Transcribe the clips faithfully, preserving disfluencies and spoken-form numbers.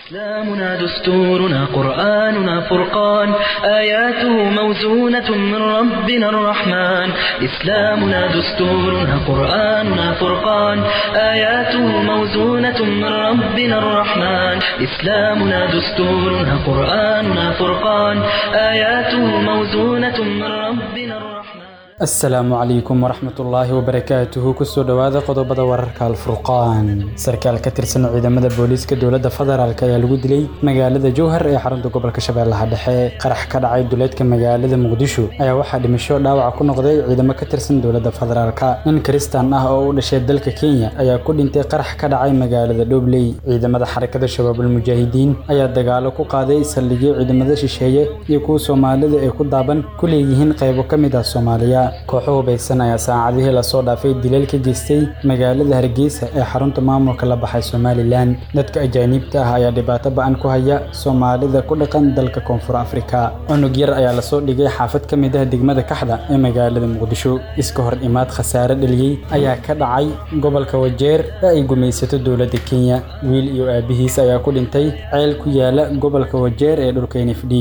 إسلامنا دستورنا قرآننا فرقان آياته موزونة من ربنا الرحمن إسلامنا دستورنا قرآننا فرقان آياته موزونة من ربنا الرحمن إسلامنا دستورنا قرآننا فرقان آياته موزونة من ربنا الرحمن السلام عليكم ورحمة الله وبركاته كسو دوادا قضبدا ورركا الفرقان سركال كترسن عيدامدا بوليسكا دولدا فدرالكا ayaa lagu dilay magaalada Jowhar ee xarunta gobolka Shabeellaha Dhexe qarax ka dhacay duleedka magaalada Muqdisho ayaa waxa dhimasho dhaawac ku noqday ciidamo ka tirsan dowladda federaalka nin Kristaan ah oo u dhashay dalka Kenya ayaa ku dhintay qarax ka dhacay magaalada Dhobley ciidamada xarakada Shabaabul Mujaahidiin ayaa dagaalo ku qaaday saldhigyo ciidamada shisheeye iyo kuwa Soomaalida ee ku daaban ku leeyihiin qaybo kamid ah Soomaaliya kooxuhu baysan ayaa saacadihii la soo dhaafay dilal ka geystay magaalada Hargeysa ee xarunta maamulka la baxay Somaliland dadka ajaanibta ah ayaa dhibaato ba'an ku haya Soomaalida ku dhaqan dalka Koonfur Afrika unug yar ayaa la soo dhigay xaafad kamid ah degmada Kaxda ee magaalada Muqdisho iska hor imaad khasaare dhaliyay ayaa ka dhacay gobolka Wajeer ee ay gumaysato dowladda Kenya wiil iyo aabihiis ayaa ku dhintay ceel ku yaala gobolka Wajeer ee dhulka N F D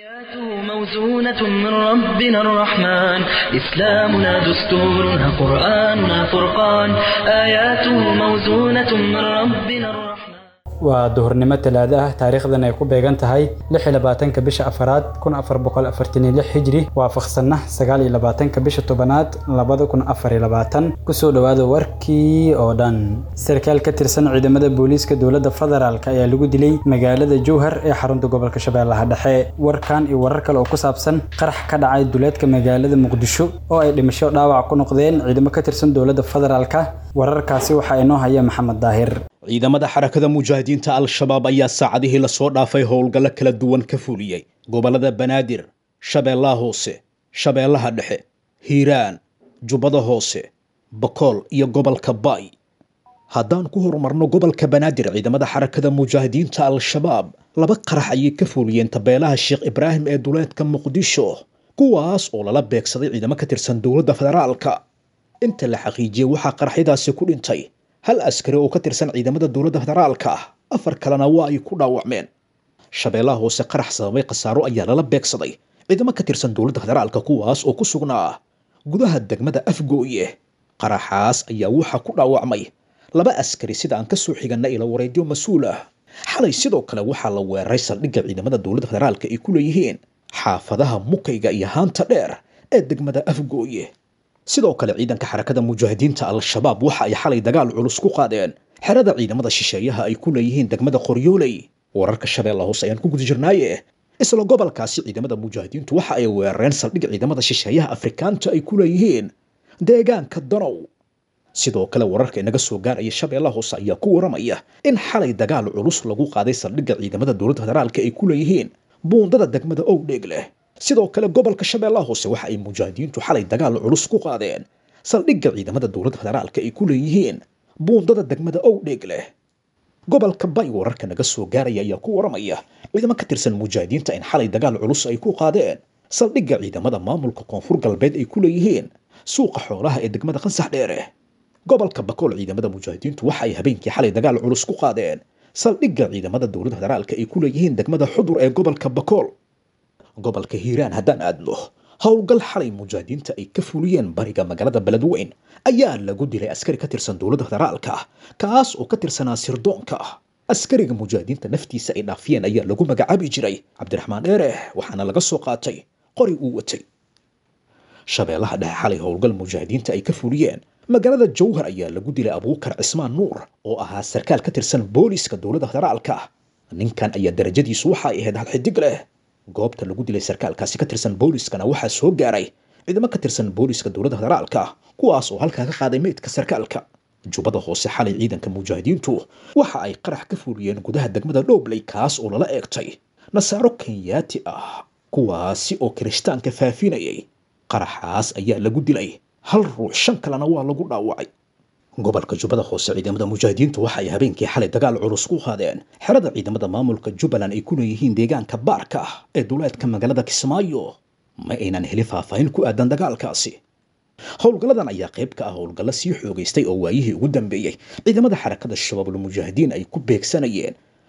موزونة من ربنا الرحمن إسلامنا دستورنا قرآننا فرقان آياته موزونة من ربنا الرحمن waa duhurnimo talaado ah taariikhdan ay ku beegan tahay lix iyo labaatanka bisha afraad kun afar boqol afartan iyo lix hijri waafaqsanna sagaal iyo labaatanka bisha tobanaad laba kun afar iyo labaatan kusoo dhawaada warkii oo dhan sarkaal ka tirsan ciidamada booliiska dowladda federaalka ayaa lagu dilay magaalada Jowhar ee xarunta gobolka Shabeellaha Dhexe warkan iyo warar kale oo ku saabsan qarax ka dhacay duleedka magaalada Muqdisho oo ay dhimasho dhaawac ku noqdeen ciidamo ka tirsan dowladda federaalka wararkaasi waxa inoo haya Maxamed Daahir ciidamada xarakada mujaahidiinta al-shabaab ayaa saacadihii la soo dhaafay howlgallo kala duwan ka fuliyay gobolada Banaadir, Shabeellaha Hoose, Shabeellaha Dhexe, Hiiraan, Jubbada Hoose, Bakool iyo gobolka Bay. Haddaan ku horumarno gobolka Banaadir, ciidamada xarakada mujaahidiinta al-shabaab laba qarax ayay ka fuliyeen tabeelaha Sheekh Ibraahim ee duleedka Muqdisho, kuwaas oo lala beegsaday ciidamo ka tirsan dowladda federaalka. Inta la xaqiijiyay waxaa qaraxyadaasi ku dhintay hal askari oo ka tirsan ciidamada dowladda federaalka afar kalena waa ay ku dhaawacmeen Shabeellaha Hoose qarax sababay khasaaro ayaa lala beegsaday ciidamo ka tirsan dowladda federaalka kuwaas oo ku sugnaa gudaha degmada Afgooye qaraxaas ayaa waxa ku dhaawacmay laba askari sida aan ka soo xiganay ila wareedyo mas'uul ah xalay sidoo kale waxaa la weeraray saldhigga ciidamada dowladda federaalka ay ku leeyihiin xaafadaha Mukayga iyo Haanta Dheer ee degmada Afgooye sidoo kale ciidanka xarakada mujaahidiinta al-shabaab waxa ay xalay dagaal culus ku qaadeen xerada ciidamada shisheeyaha ay ku leeyihiin degmada Qoryooley wararka Shabeellaha Hoose ayaan ku guda jirnaaye isla gobolkaasi ciidamada mujaahidiintu waxa ay weerareen saldhig ciidamada shisheeyaha Afrikaanta ay ku leeyihiin deegaanka Danow sidoo kale wararka inaga soo gaaraya Shabeellaha Hoose ayaa ku waramaya in xalay dagaal culus lagu qaaday saldhigga ciidamada dowladda federaalka ay ku leeyihiin buundada degmada Owdheegle sidoo kale gobolka Shabeellaha Hoose waxa ay mujaahidiintu xalay dagaal culus ku qaadeen saldhigga ciidamada dowladda federaalka ay ku leeyihiin buundada degmada Owdheegle gobolka Bay wararka naga soo gaaraya ayaa ku waramaya ciidamo ka tirsan mujaahidiinta in xalay dagaal culus ay ku qaadeen saldhigga ciidamada maamulka Koonfur Galbeed ay ku leeyihiin suuqa xoolaha ee degmada Qansax Dheere gobolka Bakool ciidamada mujaahidiintu waxa ay habeenkii xalay dagaal culus ku qaadeen saldhigga ciidamada dowladda federaalka ay ku leeyihiin degmada Xudur ee gobolka Bakool gobolka Hiiraan haddaan aadno howlgal xalay mujaahidiinta ay ka fuliyeen bariga magaalada Beledweyne ayaa lagu dilay askari ka tirsan dowladda federaalka kaas oo ka tirsanaa sirdoonka askariga mujaahidiinta naftiisa ay dhaafiyeen ayaa lagu magacaabi jiray Cabdiraxmaan Dheere waxaana laga soo qaatay qori uu watay Shabeellaha Dhexe xalay howlgal mujaahidiinta ay ka fuliyeen magaalada Jowhar ayaa lagu dilay Abuukar Cismaan Nuur oo ahaa sarkaal ka tirsan booliiska dowladda federaalka ninkan ayaa darajadiisu waxa ay ahayd hal xidig leh goobta lagu dilay sarkaalkaasi ka tirsan booliiskana waxaa soo gaaray ciidamo ka tirsan booliiska dowladda federaalka kuwaas oo halkaa ka qaaday meydka sarkaalka Jubbada Hoose xalay ciidanka mujaahidiintu waxa ay qarax ka fuliyeen gudaha degmada Dhobley kaas oo lala eegtay nasaaro Kenyaati ah kuwaasi oo Kirishtaanka faafinayay qaraxaas ayaa lagu dilay hal ruux shan kalena waa lagu dhaawacay gobolka Jubbada Hoose ciidamada mujaahidiintu waxa ay habeenkii xalay dagaal culus ku qaadeen xerada ciidamada maamulka Jubbaland ay ku leeyihiin deegaanka Baarka ee duleedka magaalada Kismaayo ma aynan helin faahfaahin ku aadan dagaalkaasi howlgaladan ayaa qayb ka ah howlgalo sii xoogaystay oo waayihii ugu dambeeyay ciidamada xarakada shabaabul mujaahidiin ay ku beegsanayeen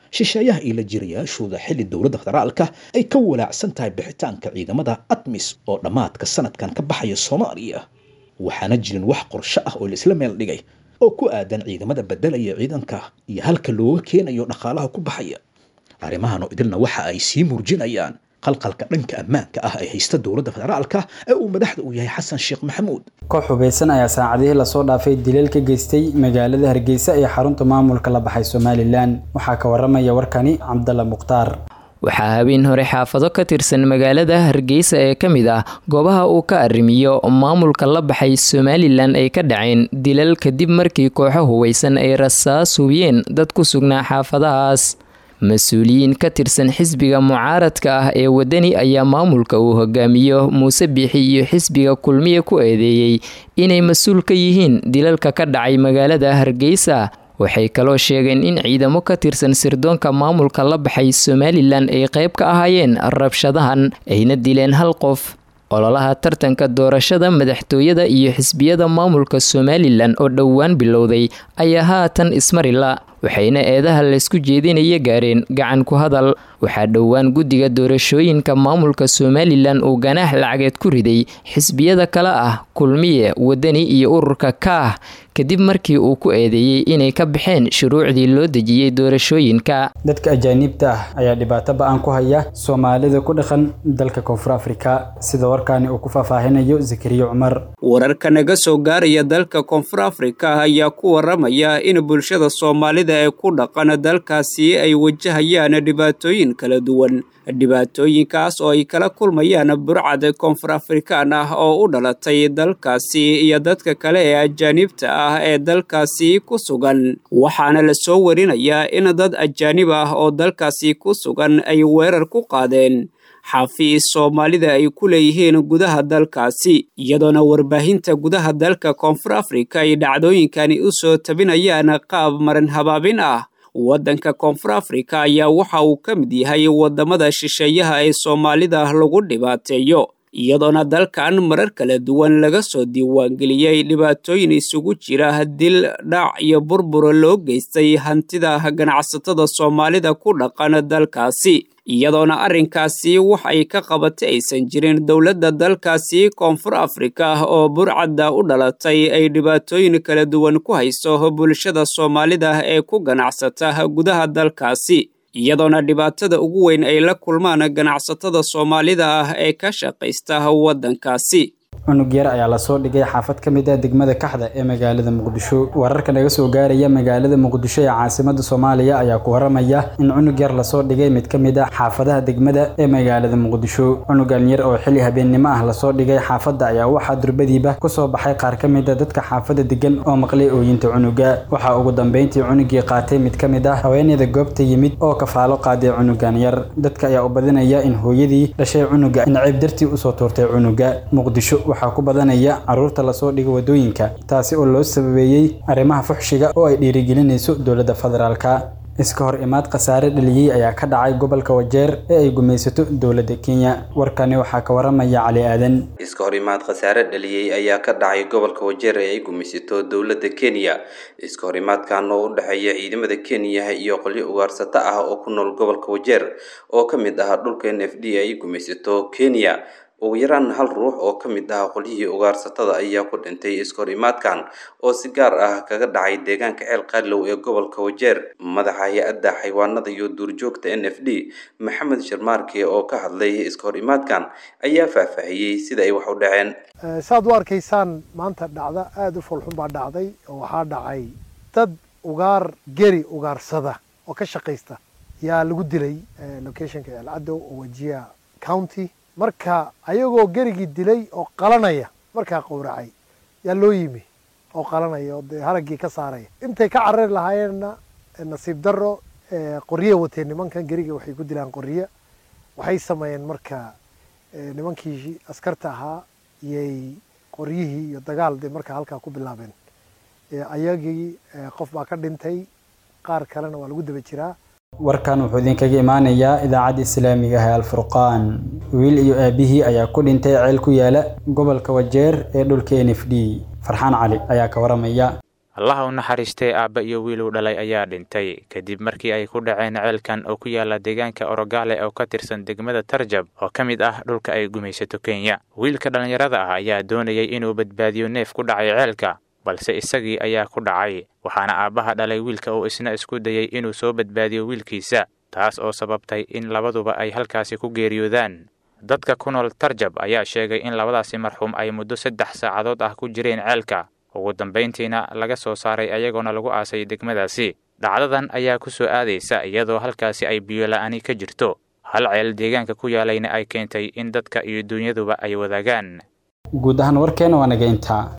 shisheeyaha iyo la jirayaashooda xilli dowladda federaalka ay ka walaacsan tahay bixitaanka ciidamada atmis oo dhammaadka sanadkan ka baxaya soomaaliya waxaana jirin wax qorshe ah oo la isla meel dhigay oo ku aadan ciidamada bedelaya ciidanka iyo halka looga keenayo dhaqaalaha ku baxaya arrimahan oo idilna waxa ay sii murjinayaan qalqalka dhanka ammaanka ah ee haysta dowladda federaalka ee uu madaxda u yahay xasan sheekh maxamuud koox hubeysan ayaa saacadihii lasoo dhaafay dilal ka geystay magaalada Hargeysa ee xarunta maamulka la baxay Somaliland waxaa ka waramaya warkani Cabdalla Muqtaar waxaa habeen hore xaafado ka tirsan magaalada Hargeysa ee ka mid ah goobaha uu ka arrimiyo maamulka la baxay Somaliland ay ka dhaceen dilal kadib markii kooxo hubeysan ay rasaas hubiyeen dad ku sugnaa xaafadahaas mas-uuliyiin ka tirsan xisbiga mucaaradka ah ee wadani ayaa maamulka uu hogaamiyo Muuse Biixi iyo xisbiga kulmiye ku eedeeyay inay mas-uul ka yihiin dilalka ka dhacay magaalada Hargeysa waxay kaloo sheegeen in ciidamo ka tirsan sirdoonka maamulka la baxay Somaliland ay qayb ka ahaayeen rabshadahan ayna dileen hal qof ololaha tartanka doorashada madaxtooyada iyo xisbiyada maamulka Somaliland oo dhowaan bilowday ayaa haatan ismarila waxayna eedaha la isku jeedinaya gaareen gacan ku hadal waxaa dhowaan guddiga doorashooyinka maamulka Somaliland uu ganaax lacageed ku riday xisbiyada kale ah kulmiye wadani iyo ururka kaah kadib markii uu ku eedeeyay inay ka baxeen shuruucdii loo dejiyay doorashooyinka dadka ajaanibta ah ayaa dhibaato ba'an ku haya Soomaalida ku dhaqan dalka Koonfur Afrika sida warkaani uu ku faahfaahinayo Zakariya Umar wararka naga soo gaaraya dalka Koonfur Afrika ayaa ku waramaya in bulshada Soomaalida ee ku dhaqan dalkaasi ay wajahayaan dhibaatooyin kala duwan dhibaatooyinkaas oo ay kala kulmayaan burcad Koonfur Afrikaan ah oo u dhalatay dalkaasi iyo dadka kale ee ajaanibta ah ee dalkaasi ku sugan waxaana la soo warinayaa in dad ajaanib ah oo dalkaasi ku sugan ay weerar ku qaadeen xafiis Soomaalida ay ku leeyihiin gudaha dalkaasi iyadoona warbaahinta gudaha dalka Koonfur Afrika ay dhacdooyinkani u soo tabinayaan qaab maran habaabin ah waddanka Koonfur Afrika ayaa waxa uu ka mid yahay wadamada shisheeyaha ee Soomaalida lagu dhibaateeyo iyadoona dalkan marar kala duwan laga soo diiwaangeliyay dhibaatooyin isugu jira dil dhac iyo burbur loo geystay hantida ganacsatada Soomaalida ku dhaqan dalkaasi iyadoona arrinkaasi wax ay ka qabatay aysan jirin dowladda dalkaasi Koonfur Afrika oo burcadda u dhalatay ay dhibaatooyin kala duwan ku hayso bulshada Soomaalida ee ku ganacsata gudaha dalkaasi iyadoona dhibaatada ugu weyn ay la kulmaan ganacsatada Soomaalida ah ee ka shaqeysta waddankaasi cunug yar ayaa la soo dhigay xaafad ka mid ah degmada Kaxda ee magaalada Muqdisho wararka naga soo gaaraya magaalada Muqdisho ee caasimadda Soomaaliya ayaa ku waramaya in cunug yar la soo dhigay mid ka mid ah xaafadaha degmada ee magaalada Muqdisho cunugan yar oo xilli habeenimo ah la soo dhigay xaafadda ayaa waxa durbadiiba ku soo baxay qaar ka mid ah dadka xaafadda degan oo maqlay ooyinta cunuga waxa ugu dambeyntii cunugii qaatay mid ka mid ah haweeneyda goobta yimid oo kafaalo qaaday cunugan yar dadka ayaa u badinaya in hooyadii dhashay cunuga in ceeb dartii u soo toortay cunuga Muqdisho waxaa ku badanaya caruurta la soo dhigay wadooyinka taasi oo loo sababeeyay arrimaha fuxshiga oo ay dhiirigelinayso dowladda federaalka iska hor imaad qasaare dhaliyay ayaa ka dhacay gobolka Wajeer ee ay gumaysato dowladda Kenya warkani waxaa ka waramaya Cali Aadan iska hor imaad qasaare dhaliyay ayaa ka dhacay gobolka Wajeer ee ay gumaysato dowladda Kenya iska hor imaadkan oo u dhaxeeya ciidamada Kenya iyo qolyo ugaarsata ah oo ku nool gobolka Wajeer oo ka mid ah dhulka N F D ay gumaysato Kenya ugu yaraan hal ruux oo ka mid ah qolyihii ugaarsatada ayaa ku dhintay iska hor imaadkan oo si gaar ah kaga dhacay deegaanka Ceel Qaalow ee gobolka Wajeer madaxa hay'adda xayawaanada iyo duurjoogta N F D Maxamed Sharmaarke oo ka hadlay iska hor imaadkan ayaa faahfaahiyay sida ay wax u dhaceen saad u arkaysaan maanta dhacda aad u fulxun baa dhacday oo waxa dhacay dad ugaar geri ugaarsada oo ka shaqeysta yaa lagu dilay locationka Ceel Cadow oo Wajiya County marka ayagoo gerigi dilay oo qalanaya marka qowracay yaa loo yimi oo qalanaya oo haragii ka saaraya intay ka carar lahaayeenna nasiib daro qoriye wateen nimankan geriga waxay ku dilaan qoriye waxay sameeyeen marka nimankii askarta ahaa iyay qoriyihii iyo dagaal de marka halka ku bilaabeen ayagii qof baa ka dhintay qaar kalena waa lagu daba jiraa warkan wuxuu idinkaga imaanayaa idaacadda islaamiga ah Al-Furqaan wiil iyo aabihii ayaa ku dhintay ceel ku yaala gobolka Wajeer ee dhulka N F D Farxaan Cali ayaa ka waramaya allaha u naxariistay aabba iyo wiil uu dhalay ayaa dhintay kadib markii ay ku dhaceen ceelkan oo ku yaala deegaanka Orogaale oo ka tirsan degmada Tarjab oo ka mid ah dhulka ay gumaysato Kenya. Wiilka dhalinyarada ah ayaa doonayay inuu badbaadiyo neef ku dhacay ceelka, balse isagii ayaa ku dhacay, waxaana aabbaha dhalay wiilka uu isna isku dayay inuu soo badbaadiyo wiilkiisa, taas oo sababtay in labaduba ay halkaasi ku geeriyoodaan. Dadka ku nool Tarjab ayaa sheegay in labadaasi marxuum ay muddo saddex saacadood ah ku jireen ceelka, ugu dambeyntiina laga soo saaray ayagoona lagu aasay degmadaasi. Dhacdadan ayaa ku soo aadaysa iyadoo halkaasi ay biyo la'aani ka jirto, hal ceel deegaanka ku yaalayna ay keentay in dadka iyo dunyaduba ay wadaagaan. guud ahaan warkeena waa naga intaa.